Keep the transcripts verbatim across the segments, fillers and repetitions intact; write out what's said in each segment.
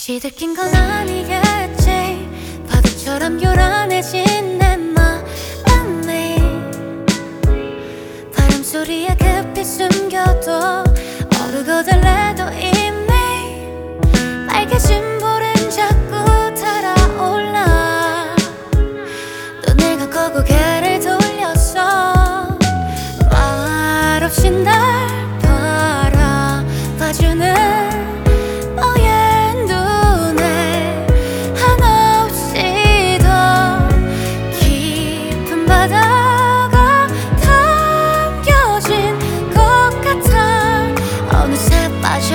시들낀 건 아니겠지. 파도처럼 요란해진 내 마음이 바람소리에 급히 숨겨도 오르고 달래도 이미 빨개진 볼은 자꾸 달아올라. 또 내가 고개를 돌렸어. 말없이 날 바라봐주는 바다가 담겨진 것 같아. 어느새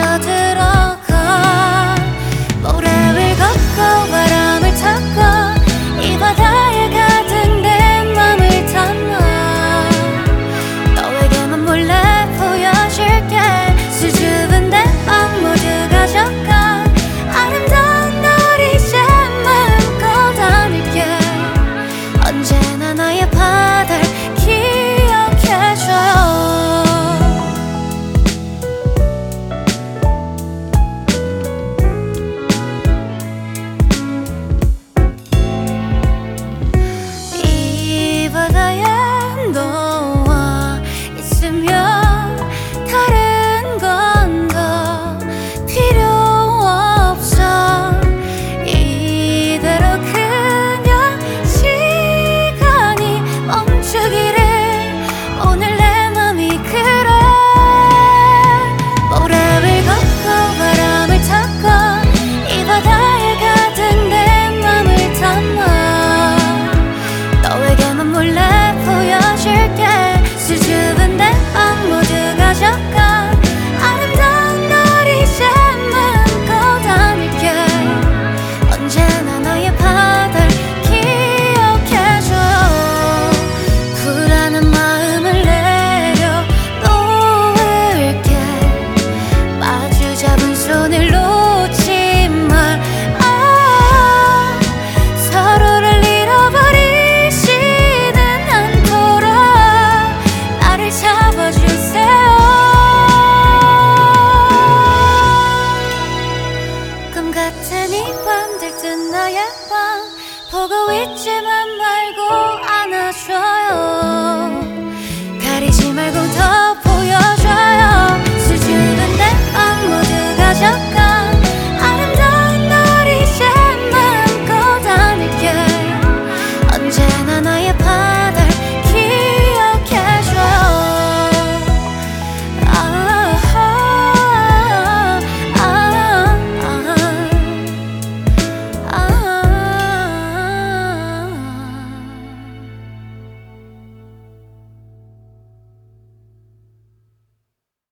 빠져들어가. 모래 위 걷고 바람을 타고 이 바다에 가득 내 맘을 담아 너에게만 몰래 보여줄게. 수줍은 내 맘 모두 가져가. 아름다운 널 이제 마음껏 안을게. 언제나 나의 바다를 기억해줘요. 이 바다에 너와 있으면 다른 건 더 필요 없어. 이대로 그냥 시간이 멈추기를 오늘 내 맘이 그래. 모래 위 걷고 바람을 타고 이 바다에 가득 내 맘을 담아 너에게만 몰래 보여줄게. 수줍은 내 맘 모두 가져가. 아름다운 널 이제 마음껏 안을게. 언제나 너의 바다를 기억해줘요. 불안한 마음을 내려놓을게. 마주 잡은 손을 놓지 마. 아, 서로를 잃어버리지는 않도록 나를 잡아주세요. 꿈 같은 이 밤 들뜬 나의 밤 보고 있지만 말고